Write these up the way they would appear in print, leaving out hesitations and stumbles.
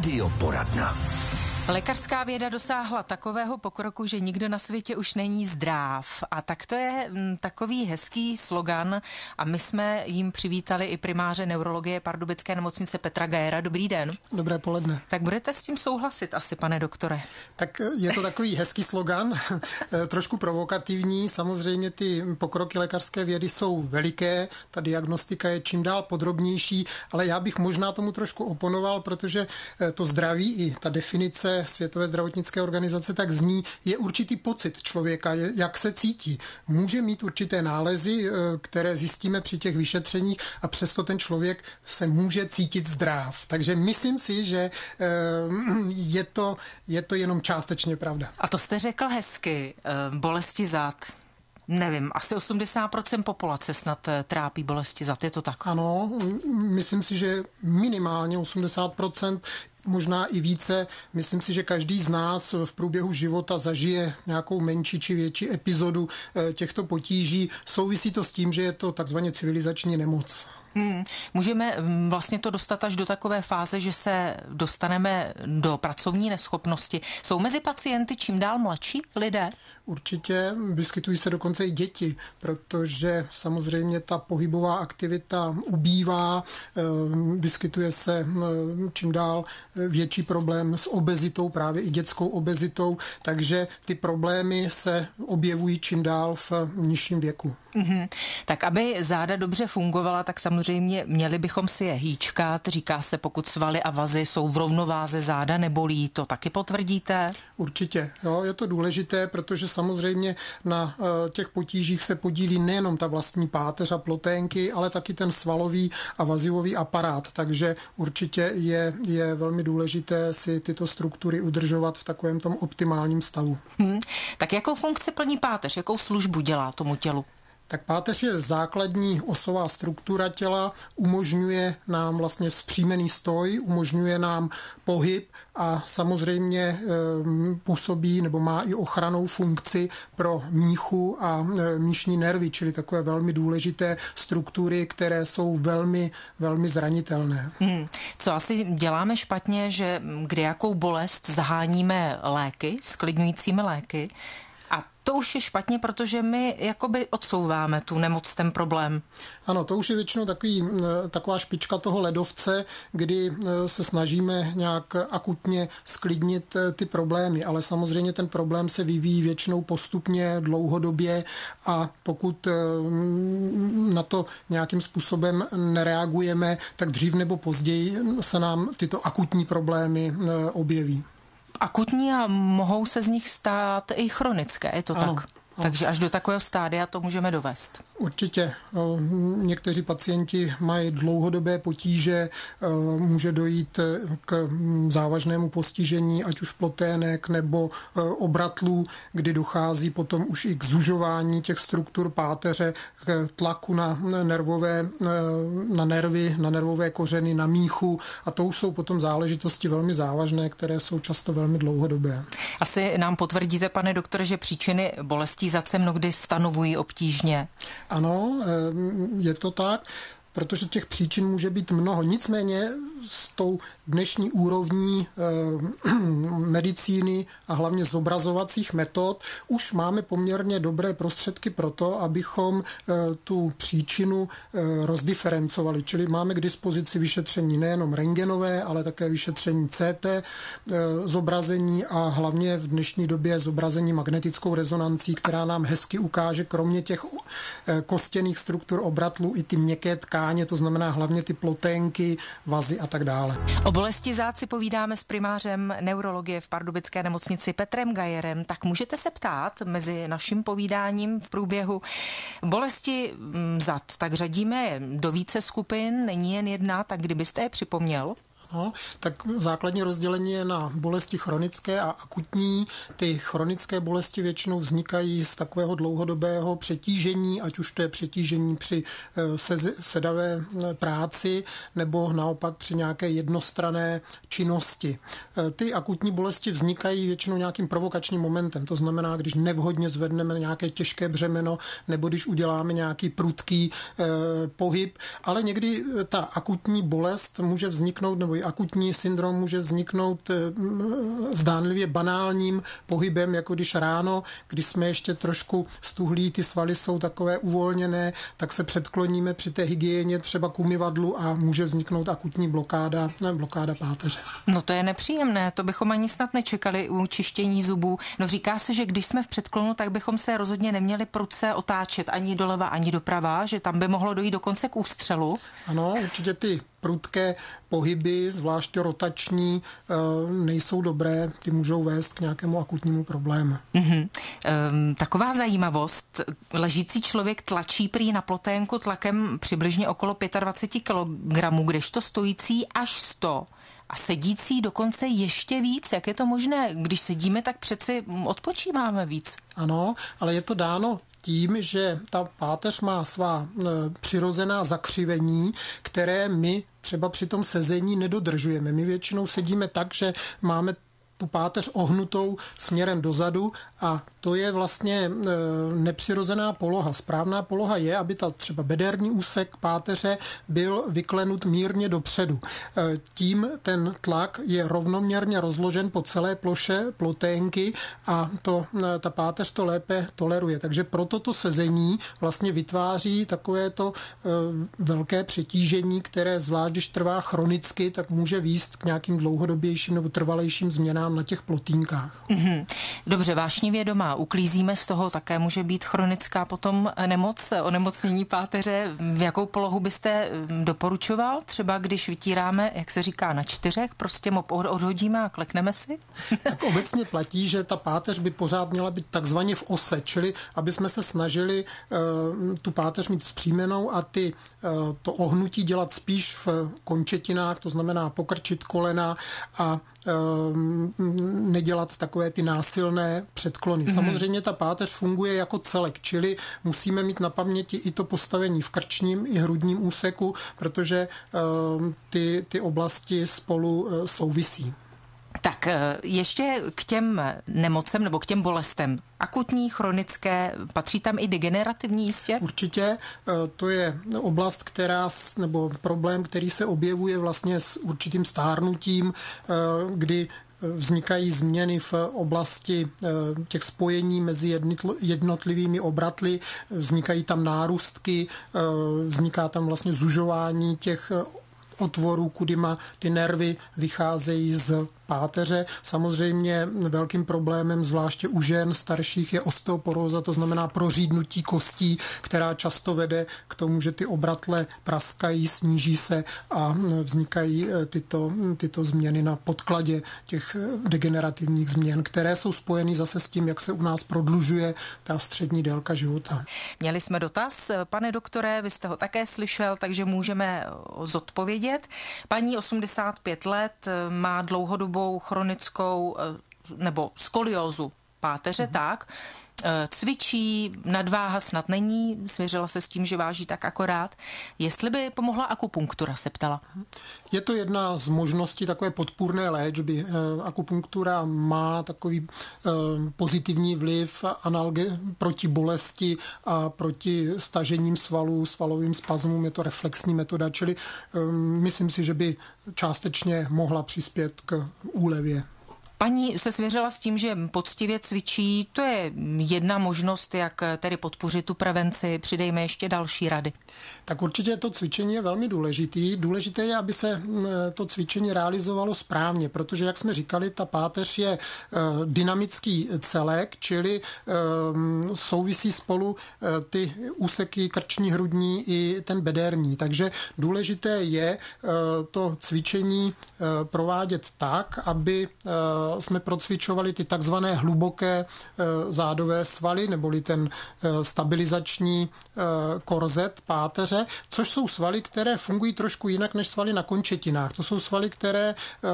Radioporadna. Lékařská věda dosáhla takového pokroku, že nikdo na světě už není zdráv. A tak to je takový hezký slogan a my jsme jim přivítali i primáře neurologie Pardubické nemocnice Petra Gajera. Dobrý den. Dobré poledne. Tak budete s tím souhlasit asi, pane doktore? Tak je to takový hezký slogan, trošku provokativní. Samozřejmě ty pokroky lékařské vědy jsou veliké, ta diagnostika je čím dál podrobnější, ale já bych možná tomu trošku oponoval, protože to zdraví i ta definice Světové zdravotnické organizace tak zní, je určitý pocit člověka, jak se cítí. Může mít určité nálezy, které zjistíme při těch vyšetřeních a přesto ten člověk se může cítit zdrav. Takže myslím si, že je to jenom částečně pravda. A to jste řekl hezky, bolesti zad. Nevím, asi 80% populace snad trápí bolesti zad, je to tak? Ano, myslím si, že minimálně 80%, možná i více. Myslím si, že každý z nás v průběhu života zažije nějakou menší či větší epizodu těchto potíží. Souvisí to s tím, že je to takzvaně civilizační nemoc. Můžeme vlastně to dostat až do takové fáze, že se dostaneme do pracovní neschopnosti. Jsou mezi pacienty čím dál mladší lidé? Určitě, vyskytují se dokonce i děti, protože samozřejmě ta pohybová aktivita ubývá, vyskytuje se čím dál větší problém s obezitou, právě i dětskou obezitou, takže ty problémy se objevují čím dál v nižším věku. Tak aby záda dobře fungovala, tak samozřejmě měli bychom si je hýčkat. Říká se, pokud svaly a vazy jsou v rovnováze, záda nebolí. To taky potvrdíte? Určitě, jo, je to důležité, protože samozřejmě na těch potížích se podílí nejenom ta vlastní páteř a ploténky, ale taky ten svalový a vazivový aparát. Takže určitě je velmi důležité si tyto struktury udržovat v takovém tom optimálním stavu. Tak jakou funkci plní páteř? Jakou službu dělá tomu tělu? Tak páteř je základní osová struktura těla, umožňuje nám vlastně vzpřímený stoj, umožňuje nám pohyb a samozřejmě působí nebo má i ochrannou funkci pro míchu a míšní nervy, čili takové velmi důležité struktury, které jsou velmi, velmi zranitelné. Co asi děláme špatně, že kdy jakou bolest zaháníme léky, sklidňujícími léky, a to už je špatně, protože my jakoby odsouváme tu nemoc, ten problém. Ano, to už je většinou taková špička toho ledovce, kdy se snažíme nějak akutně sklidnit ty problémy, ale samozřejmě ten problém se vyvíjí většinou postupně, dlouhodobě a pokud na to nějakým způsobem nereagujeme, tak dřív nebo později se nám tyto akutní problémy objeví. Akutní a mohou se z nich stát i chronické, je to ano, tak? Takže až do takového stádia to můžeme dovést. Určitě. Někteří pacienti mají dlouhodobé potíže, může dojít k závažnému postižení, ať už plotének nebo obratlů, kdy dochází potom už i k zužování těch struktur páteře, k tlaku na nervy, na nervové kořeny, na míchu a to už jsou potom záležitosti velmi závažné, které jsou často velmi dlouhodobé. Asi nám potvrdíte, pane doktore, že příčiny bolestí zad se mnohdy stanovují obtížně. Ano, je to tak, protože těch příčin může být mnoho. Nicméně s tou dnešní úrovní medicíny a hlavně zobrazovacích metod už máme poměrně dobré prostředky pro to, abychom tu příčinu rozdiferencovali. Čili máme k dispozici vyšetření nejenom rentgenové, ale také vyšetření CT zobrazení a hlavně v dnešní době zobrazení magnetickou rezonancí, která nám hezky ukáže kromě těch kostěných struktur obratlů i ty měkké tkáně, to znamená hlavně ty ploténky, vazy a tak dále. O bolesti zad si povídáme s primářem neurologie v Pardubické nemocnici Petrem Gajerem. Tak můžete se ptát mezi naším povídáním v průběhu bolesti zad. Tak řadíme je do více skupin, není jen jedna, tak kdybyste je připomněl? No, tak základní rozdělení je na bolesti chronické a akutní. Ty chronické bolesti většinou vznikají z takového dlouhodobého přetížení, ať už to je přetížení při sedavé práci nebo naopak při nějaké jednostranné činnosti. Ty akutní bolesti vznikají většinou nějakým provokačním momentem, to znamená, když nevhodně zvedneme nějaké těžké břemeno nebo když uděláme nějaký prudký pohyb, ale někdy ta akutní bolest může vzniknout nebo takový akutní syndrom může vzniknout zdánlivě banálním pohybem, jako když ráno, když jsme ještě trošku stuhlí, ty svaly jsou takové uvolněné, tak se předkloníme při té hygieně třeba k umyvadlu a může vzniknout akutní blokáda páteře. No to je nepříjemné, to bychom ani snad nečekali u čištění zubů. No říká se, že když jsme v předklonu, tak bychom se rozhodně neměli prudce otáčet ani doleva, ani doprava, že tam by mohlo dojít dokonce k ústřelu. Ano, určitě ty prudké pohyby, zvláště rotační, nejsou dobré, ty můžou vést k nějakému akutnímu problému. Taková zajímavost, ležící člověk tlačí prý na ploténku tlakem přibližně okolo 25 kg, kdežto stojící až 100 a sedící dokonce ještě víc. Jak je to možné? Když sedíme, tak přeci odpočíváme víc. Ano, ale je to dáno tím, že ta páteř má svá přirozená zakřivení, které my třeba při tom sezení nedodržujeme. My většinou sedíme tak, že máme tu páteř ohnutou směrem dozadu a to je vlastně nepřirozená poloha. Správná poloha je, aby ta třeba bederní úsek páteře byl vyklenut mírně dopředu. Tím ten tlak je rovnoměrně rozložen po celé ploše ploténky a ta páteř to lépe toleruje. Takže proto to sezení vlastně vytváří takovéto velké přetížení, které zvlášť, když trvá chronicky, tak může vést k nějakým dlouhodobějším nebo trvalejším změnám na těch plotínkách. Dobře, vášnivě doma uklízíme, z toho také může být chronická potom nemoc, onemocnění páteře. V jakou polohu byste doporučoval? Třeba když vytíráme, jak se říká, na 4, prostě mop odhodíme a klekneme si? Tak obecně platí, že ta páteř by pořád měla být takzvaně v ose, čili aby jsme se snažili tu páteř mít vzpřímenou a to ohnutí dělat spíš v končetinách, to znamená pokrčit kolena a nedělat takové ty násilné předklony. Samozřejmě ta páteř funguje jako celek, čili musíme mít na paměti i to postavení v krčním i hrudním úseku, protože ty oblasti spolu souvisí. Tak ještě k těm nemocem nebo k těm bolestem. Akutní, chronické, patří tam i degenerativní jistě? Určitě, to je oblast, nebo problém, který se objevuje vlastně s určitým stárnutím, kdy vznikají změny v oblasti těch spojení mezi jednotlivými obratly, vznikají tam nárůstky, vzniká tam vlastně zužování těch otvorů, kudima ty nervy vycházejí z páteře. Samozřejmě velkým problémem, zvláště u žen starších, je osteoporóza, to znamená prořídnutí kostí, která často vede k tomu, že ty obratle praskají, sníží se a vznikají tyto změny na podkladě těch degenerativních změn, které jsou spojeny zase s tím, jak se u nás prodlužuje ta střední délka života. Měli jsme dotaz, pane doktore, vy jste ho také slyšel, takže můžeme zodpovědět. Paní 85 let má dlouhodobou chronickou nebo skoliózu páteře, tak, cvičí, nadváha snad není, svěřila se s tím, že váží tak akorát. Jestli by pomohla akupunktura, se ptala. Je to jedna z možností takové podpůrné léčby. Akupunktura má takový pozitivní vliv proti bolesti a proti stažením svalů, svalovým spazmům. Je to reflexní metoda, čili myslím si, že by částečně mohla přispět k úlevě. Paní se svěřila s tím, že poctivě cvičí, to je jedna možnost, jak tedy podpořit tu prevenci, přidejme ještě další rady. Tak určitě to cvičení je velmi důležitý. Důležité je, aby se to cvičení realizovalo správně, protože, jak jsme říkali, ta páteř je dynamický celek, čili souvisí spolu ty úseky krční, hrudní i ten bederní. Takže důležité je to cvičení provádět tak, aby jsme procvičovali ty takzvané hluboké zádové svaly, neboli ten stabilizační korzet páteře, což jsou svaly, které fungují trošku jinak než svaly na končetinách. To jsou svaly, které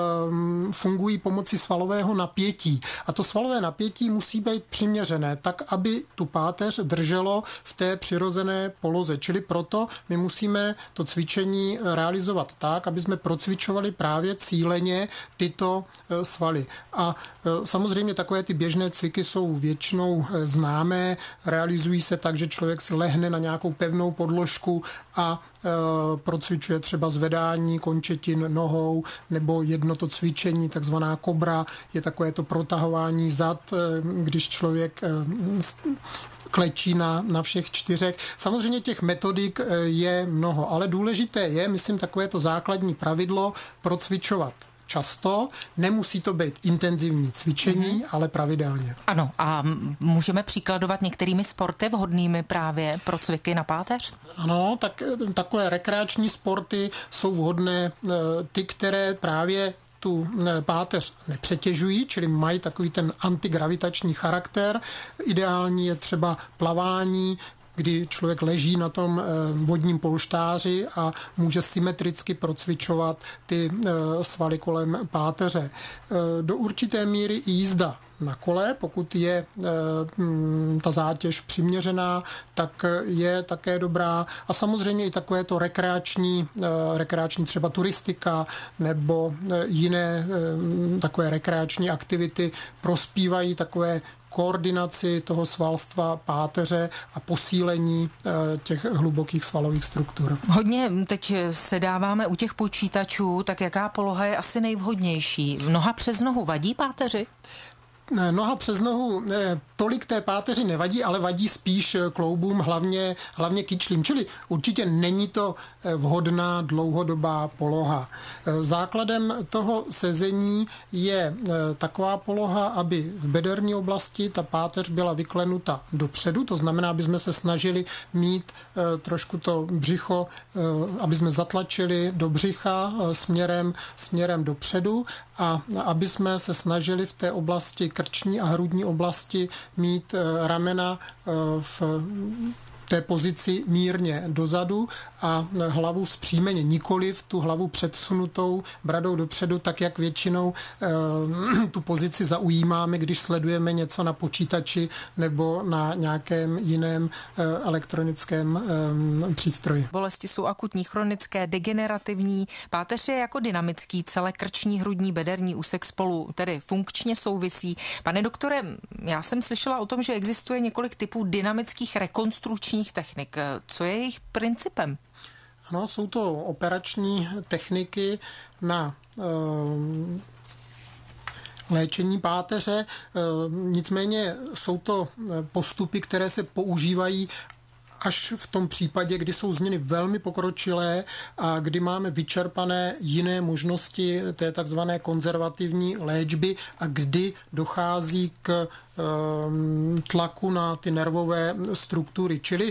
fungují pomocí svalového napětí. A to svalové napětí musí být přiměřené, tak, aby tu páteř drželo v té přirozené poloze. Čili proto my musíme to cvičení realizovat tak, aby jsme procvičovali právě cíleně tyto svaly. A samozřejmě takové ty běžné cviky jsou většinou známé, realizují se tak, že člověk si lehne na nějakou pevnou podložku a procvičuje třeba zvedání končetin nohou, nebo jedno to cvičení, takzvaná kobra, je takové to protahování zad, když člověk klečí na všech 4. Samozřejmě těch metodik je mnoho, ale důležité je, myslím, takové to základní pravidlo procvičovat často. Nemusí to být intenzivní cvičení, ale pravidelně. Ano, a můžeme příkladovat některými sporty vhodnými právě pro cviky na páteř? Ano, tak takové rekreační sporty jsou vhodné ty, které právě tu páteř nepřetěžují, čili mají takový ten antigravitační charakter. Ideální je třeba plavání, kdy člověk leží na tom vodním polštáři a může symetricky procvičovat ty svaly kolem páteře. Do určité míry i jízda na kole, pokud je ta zátěž přiměřená, tak je také dobrá. A samozřejmě i takové to rekreační třeba turistika nebo jiné takové rekreační aktivity prospívají takové koordinaci toho svalstva páteře a posílení těch hlubokých svalových struktur. Hodně teď se dáváme u těch počítačů, tak jaká poloha je asi nejvhodnější? Noha přes nohu vadí páteři? Noha přes nohu tolik té páteři nevadí, ale vadí spíš kloubům, hlavně kyčlím. Čili určitě není to vhodná dlouhodobá poloha. Základem toho sezení je taková poloha, aby v bederní oblasti ta páteř byla vyklenuta dopředu, to znamená, aby jsme se snažili mít trošku to břicho, aby jsme zatlačili do břicha směrem dopředu a aby jsme se snažili v té oblasti krční a hrudní oblasti mít ramena v té pozici mírně dozadu a hlavu zpříjmeně, nikoliv tu hlavu předsunutou bradou dopředu, tak jak většinou tu pozici zaujímáme, když sledujeme něco na počítači nebo na nějakém jiném elektronickém přístroji. Bolesti jsou akutní, chronické, degenerativní. Páteř je jako dynamický, celé krční, hrudní, bederní úsek spolu tedy funkčně souvisí. Pane doktore, já jsem slyšela o tom, že existuje několik typů dynamických rekonstrukčních technik. Co je jejich principem? Ano, jsou to operační techniky na léčení páteře, nicméně jsou to postupy, které se používají až v tom případě, kdy jsou změny velmi pokročilé a kdy máme vyčerpané jiné možnosti té takzvané konzervativní léčby a kdy dochází k tlaku na ty nervové struktury. Čili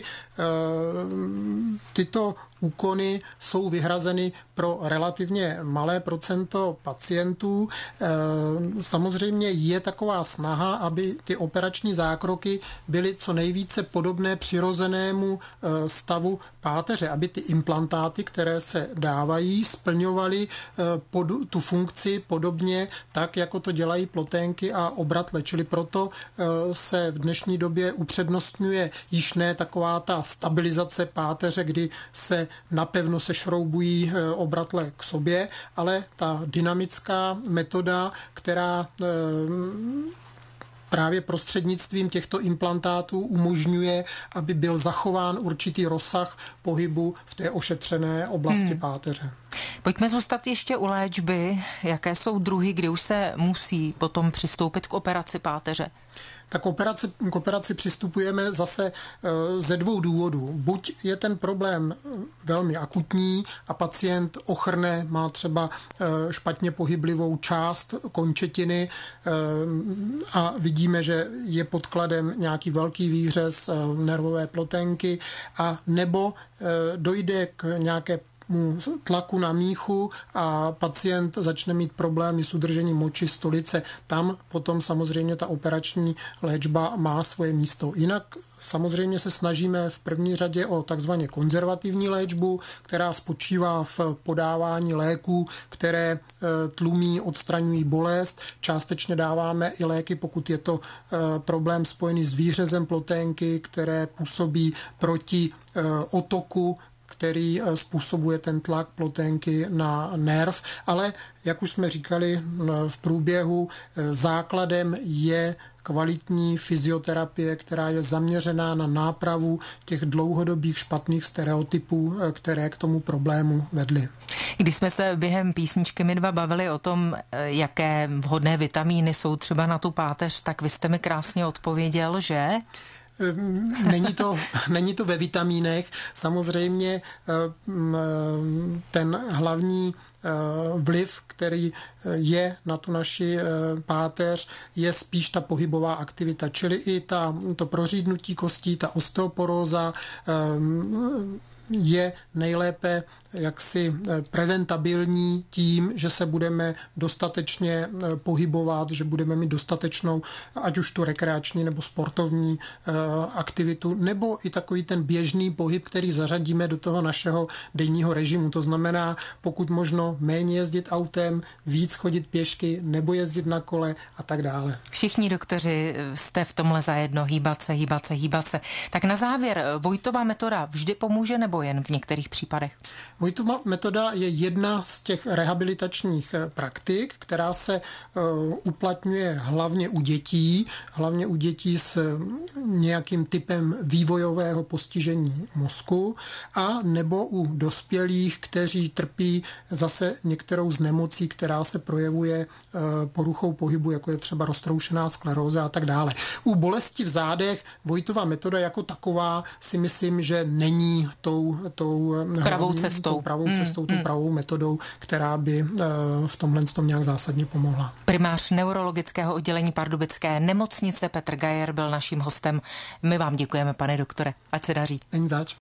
tyto úkony jsou vyhrazeny pro relativně malé procento pacientů. Samozřejmě je taková snaha, aby ty operační zákroky byly co nejvíce podobné přirozenému stavu páteře, aby ty implantáty, které se dávají, splňovaly tu funkci podobně tak, jako to dělají ploténky a obratle. Čili proto se v dnešní době upřednostňuje již ne taková ta stabilizace páteře, kdy se napevno sešroubují obratle k sobě, ale ta dynamická metoda, která právě prostřednictvím těchto implantátů umožňuje, aby byl zachován určitý rozsah pohybu v té ošetřené oblasti páteře. Pojďme zůstat ještě u léčby. Jaké jsou druhy, kdy už se musí potom přistoupit k operaci páteře? Tak k operaci přistupujeme zase ze 2 důvodů. Buď je ten problém velmi akutní a pacient ochrne, má třeba špatně pohyblivou část končetiny a vidíme, že je podkladem nějaký velký výřez nervové ploténky, a nebo dojde k nějaké tlaku na míchu a pacient začne mít problémy s udržením moči, stolice. Tam potom samozřejmě ta operační léčba má svoje místo. Jinak samozřejmě se snažíme v první řadě o takzvaně konzervativní léčbu, která spočívá v podávání léků, které tlumí, odstraňují bolest. Částečně dáváme i léky, pokud je to problém spojený s výřezem ploténky, které působí proti otoku který způsobuje ten tlak ploténky na nerv, ale jak už jsme říkali v průběhu, základem je kvalitní fyzioterapie, která je zaměřená na nápravu těch dlouhodobých špatných stereotypů, které k tomu problému vedly. Když jsme se během písničky my dva bavili o tom, jaké vhodné vitamíny jsou třeba na tu páteř, tak vy jste mi krásně odpověděl, že... Není to ve vitamínech. Samozřejmě ten hlavní vliv, který je na tu naši páteř, je spíš ta pohybová aktivita, čili i to prořídnutí kostí, ta osteoporóza je nejlépe jaksi preventabilní tím, že se budeme dostatečně pohybovat, že budeme mít dostatečnou, ať už tu rekreační nebo sportovní aktivitu, nebo i takový ten běžný pohyb, který zařadíme do toho našeho denního režimu. To znamená, pokud možno méně jezdit autem, víc chodit pěšky, nebo jezdit na kole a tak dále. Všichni doktoři jste v tomhle zajedno, hýbat se. Tak na závěr, Vojtova metoda vždy pomůže nebo jen v některých případech? Vojtova metoda je jedna z těch rehabilitačních praktik, která se uplatňuje hlavně u dětí s nějakým typem vývojového postižení mozku a nebo u dospělých, kteří trpí zase některou z nemocí, která se projevuje poruchou pohybu, jako je třeba roztroušená skleróza a tak dále. U bolesti v zádech Vojtova metoda jako taková si myslím, že není tou pravou cestou, tou pravou metodou, která by v tomhle nějak zásadně pomohla. Primář neurologického oddělení pardubické nemocnice Petr Gajer byl naším hostem. My vám děkujeme, pane doktore. Ať se daří. Není zač.